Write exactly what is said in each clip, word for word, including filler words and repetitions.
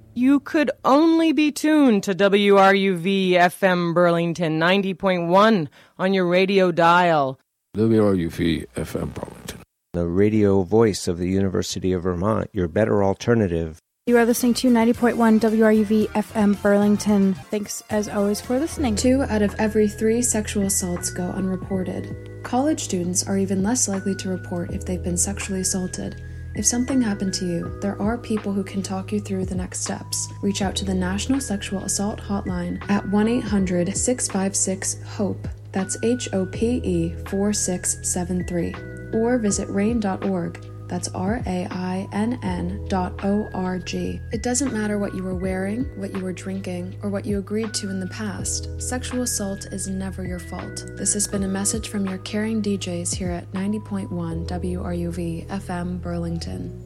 You could only be tuned to W R U V F M Burlington ninety point one on your radio dial. W R U V F M Burlington, the radio voice of the University of Vermont, your better alternative. You are listening to ninety point one W R U V F M Burlington. Thanks, as always, for listening. Two out of every three sexual assaults go unreported. College students are even less likely to report if they've been sexually assaulted. If something happened to you, there are people who can talk you through the next steps. Reach out to the National Sexual Assault Hotline at one eight hundred six five six HOPE. That's H O P E four six seven three. Or visit rain dot org. That's R A I N N dot O R G. It doesn't matter what you were wearing, what you were drinking, or what you agreed to in the past. Sexual assault is never your fault. This has been a message from your caring D Js here at ninety point one W R U V F M Burlington.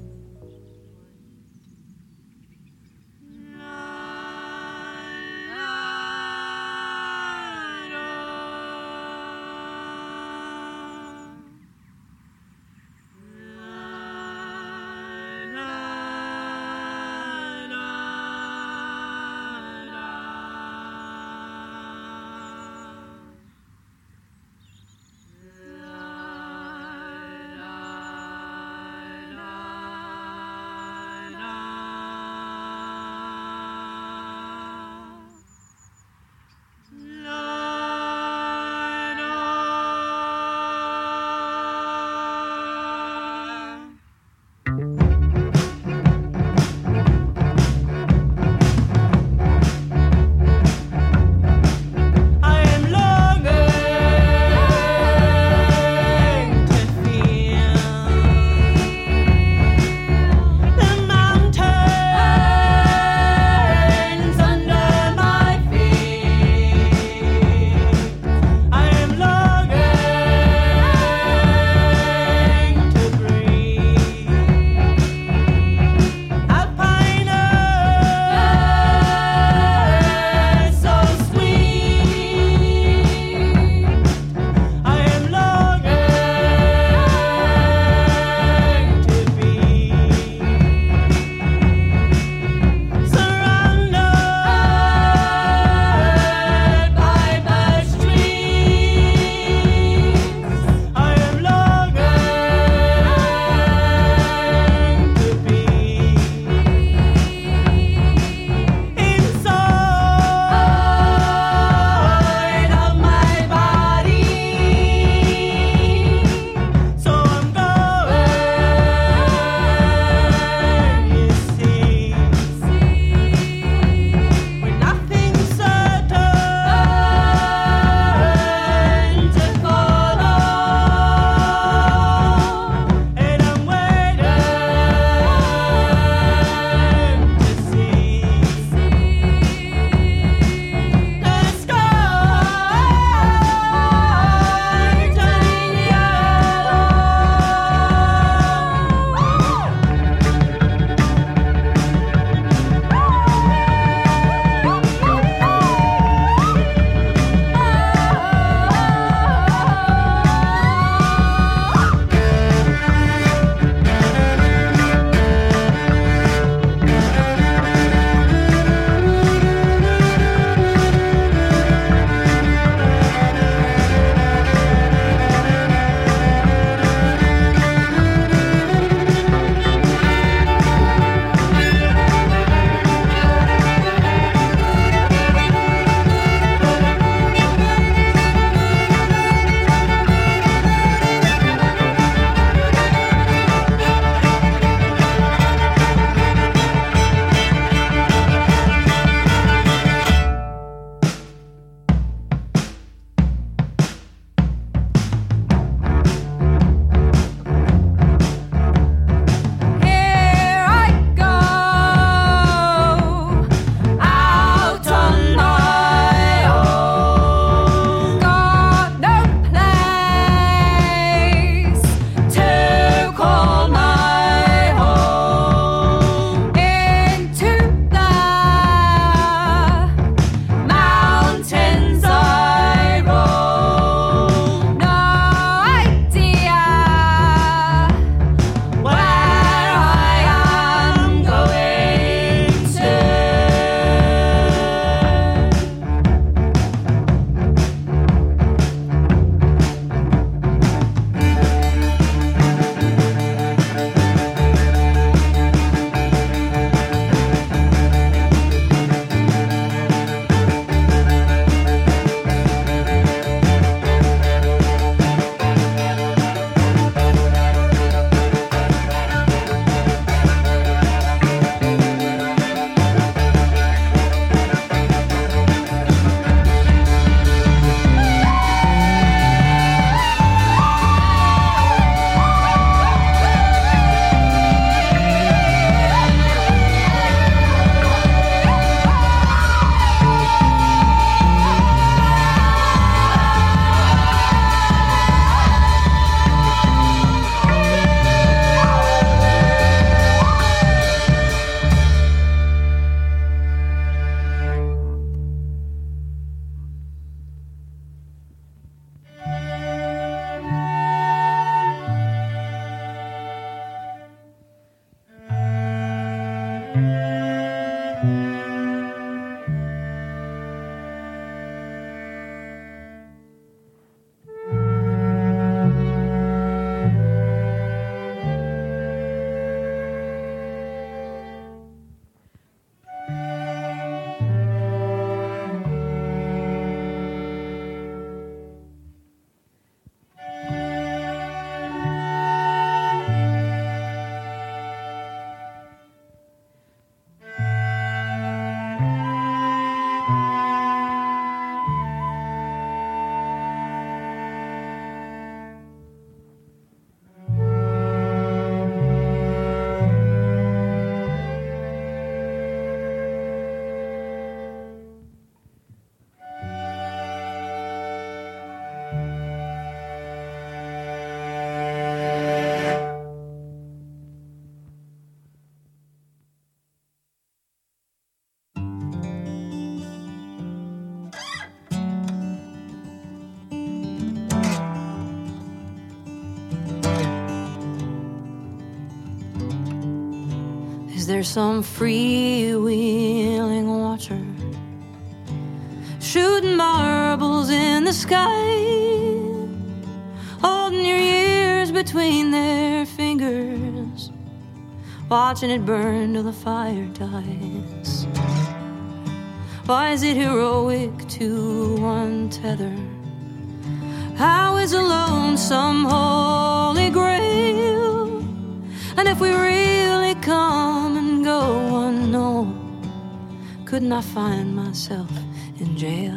Is there some freewheeling watcher shooting marbles in the sky, holding your ears between their fingers, watching it burn till the fire dies? Why is it heroic to untether? How is alone some holy grail? And if we really come and go unknown, couldn't I find myself in jail?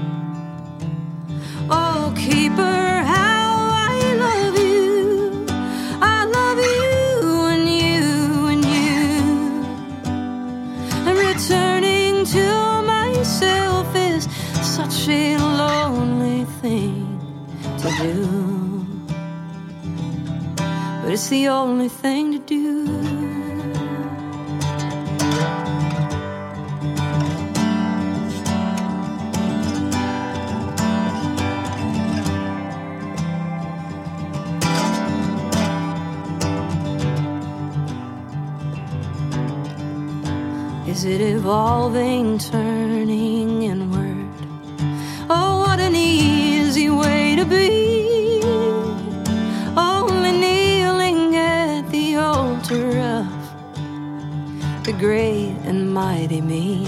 Oh, keeper, how I love you. I love you and you and you. And returning to myself is such a lonely thing to do, but it's the only thing to do. Is it evolving, turning inward? Oh, what an easy way to be, only kneeling at the altar of the great and mighty me.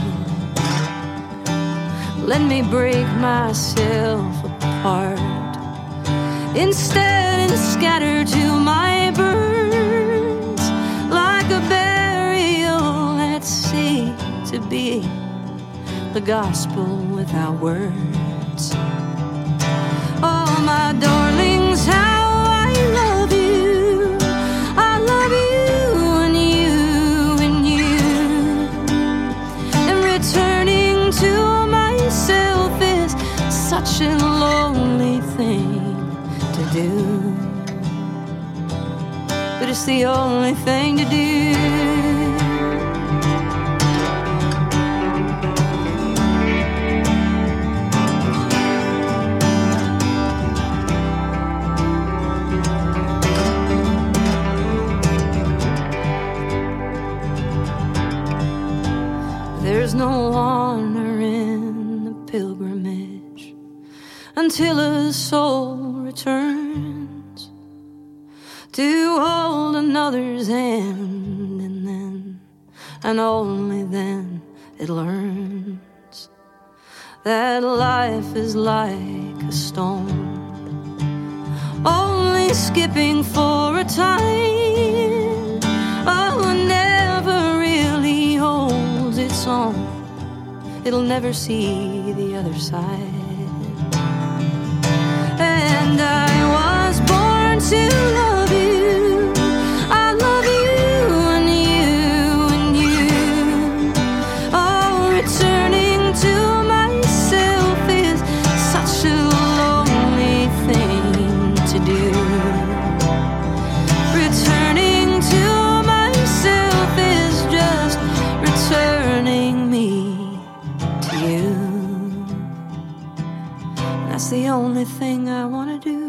Let me break myself apart instead and scatter to my birds like a burial at sea, to be the gospel without words. Oh, my darlings, how I love you. I love you and you and you. And returning to myself is such a lonely thing to do, but it's the only thing to do. There's no honor in the pilgrimage until a soul returns to hold another's hand, and then, and only then, it learns that life is like a stone, only skipping for a time. Oh, never really holds its own. It'll never see the other side. And I was born to love you. I love you and you and you. Oh, returning to myself is such a lonely thing to do. Returning to myself is just returning me to you. That's the only thing I want to do.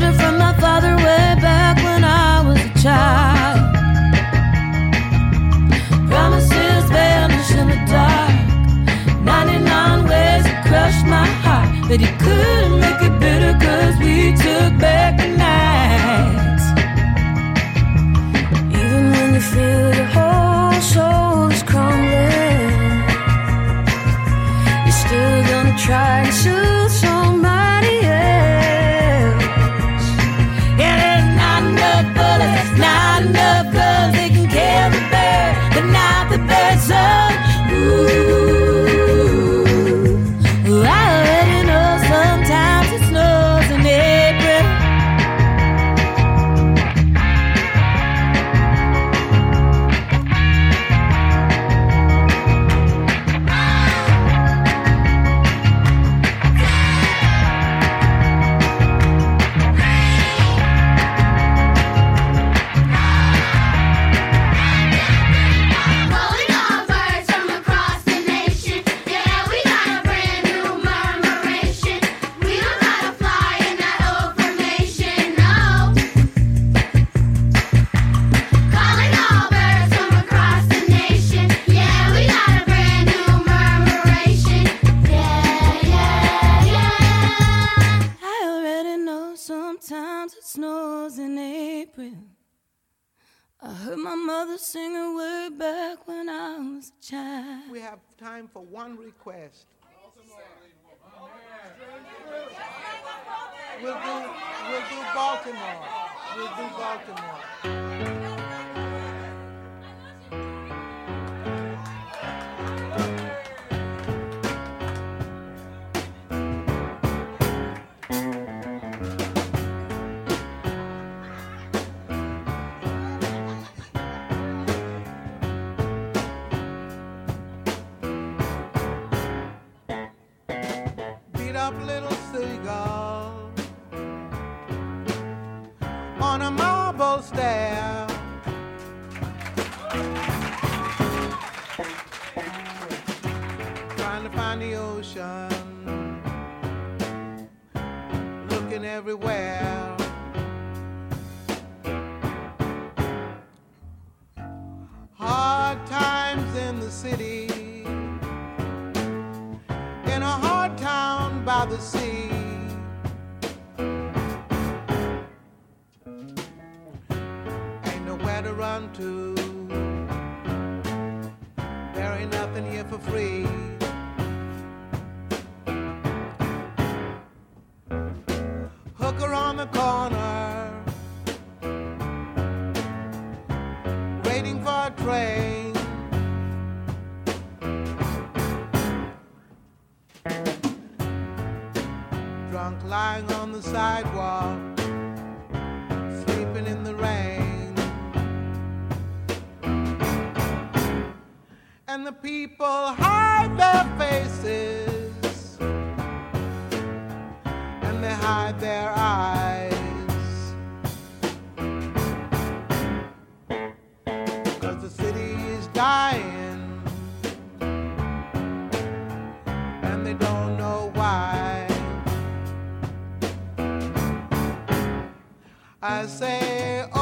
letter from my father way back when I was a child. Promises vanished in the dark. ninety-nine ways to crush my heart, but he couldn't make it better cause we took back the night. Even when you feel your whole soul is crumbling, you're still gonna try and soothe somebody else. Yeah, there's not enough bullets, not enough guns, they can kill the bird, but not the bird's son. Ooh. Time for one request. We'll do, we'll do Baltimore. We'll do Baltimore. Little seagull on a marble stair, trying to find the ocean, looking everywhere. Hard times in the city, in a hard town by the sea. Ain't nowhere to run to, there ain't nothing here for free. Hooker on the corner, waiting for a train. Drunk lying on the sidewalk, sleeping in the rain. And the people hide their faces, and they hide their eyes, 'cause the city is dying, and they don't know why. I say,